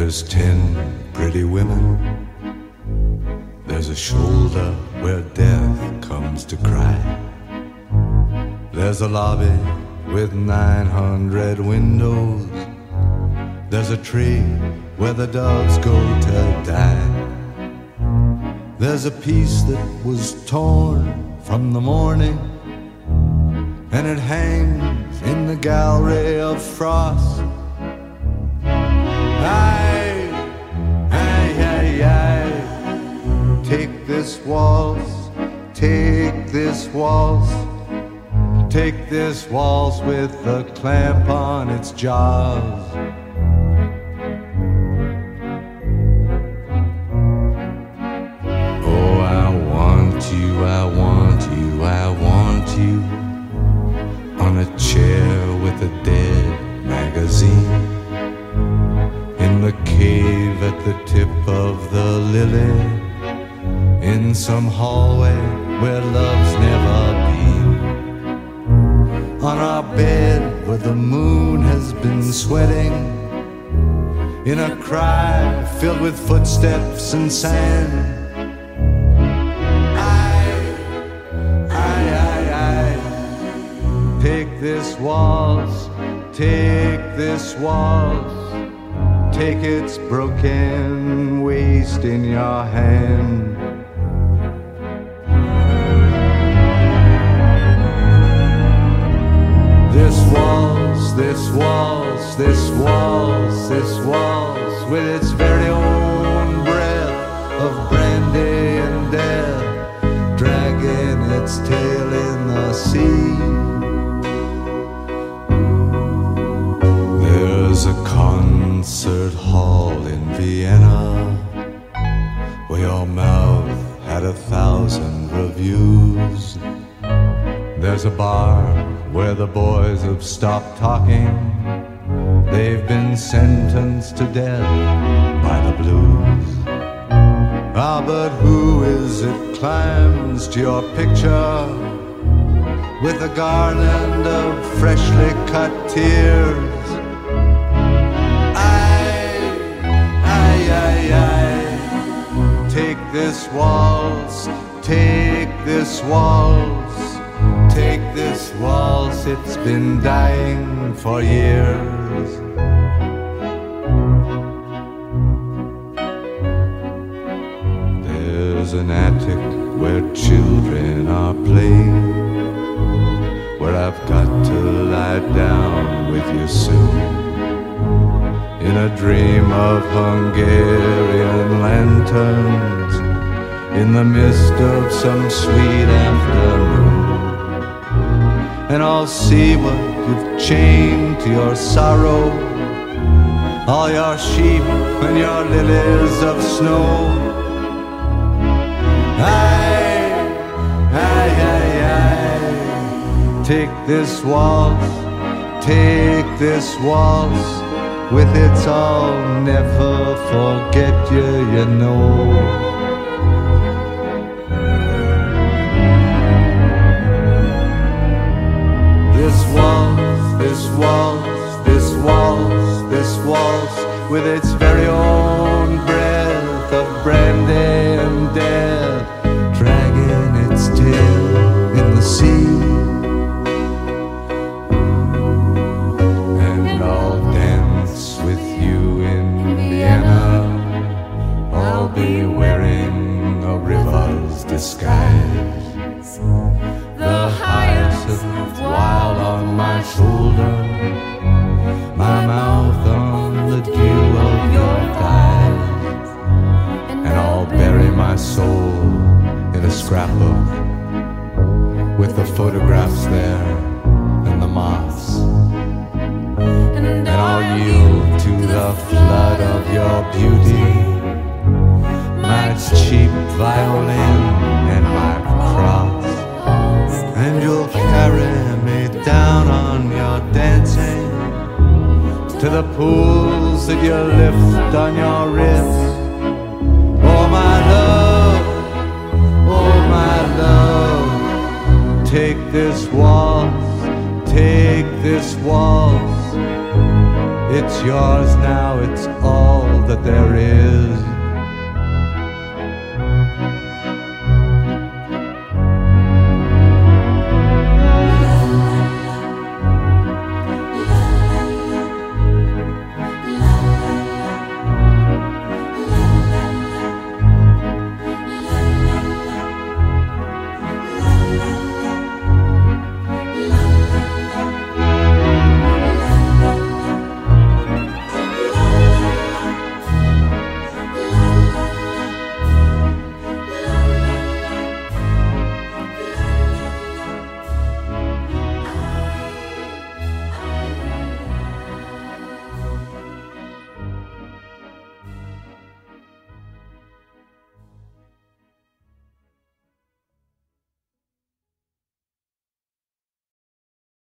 There's 10 pretty women. There's a shoulder where death comes to cry. There's a lobby with 900 windows. There's a tree where the doves go to die. There's a piece that was torn from the morning, and it hangs in the gallery of frost. Aye, aye, aye, aye. Take this waltz, take this waltz, take this waltz with the clamp on its jaws. Oh, I want you, I want you, I want you on a chair with a dead magazine, in the cave at the tip of the lily, in some hallway where love's never been, on our bed where the moon has been sweating, in a cry filled with footsteps and sand. Take this waltz, take this waltz, take its broken waist in your hand. This waltz, this waltz, this waltz, this waltz, with its very own breath of brandy and death, dragging its tail in the sea. There's a concert hall in Vienna where your mouth had 1,000 reviews. There's a bar where the boys have stopped talking. They've been sentenced to death by the blues. Ah, but who is it climbs to your picture with a garland of freshly cut tears? Take this waltz, take this waltz, take this waltz, it's been dying for years. There's an attic where children are playing, where I've got to lie down with you soon, in a dream of Hungarian lanterns, in the mist of some sweet afternoon. And I'll see what you've chained to your sorrow, all your sheep and your lilies of snow. Aye, aye, aye, aye. Take this waltz, take this waltz, with its I'll never forget you, you know. This waltz, this waltz, this waltz, this waltz, with its very own breath of brandy and death, dragging its tail in the sea. And I'll dance with you in Vienna, I'll be wearing a river's disguise, the hyacinth wild on my shoulder, my mouth on the dew of your thighs. And I'll bury my soul in a scrapbook with the photographs there and the moths. And I'll yield to the flood of your beauty, my cheap violin and my cross. And you'll carry me down on your dancing to the pools that you lift on your wrist. Oh my love, oh my love, take this waltz, take this waltz. It's yours now, it's all that there is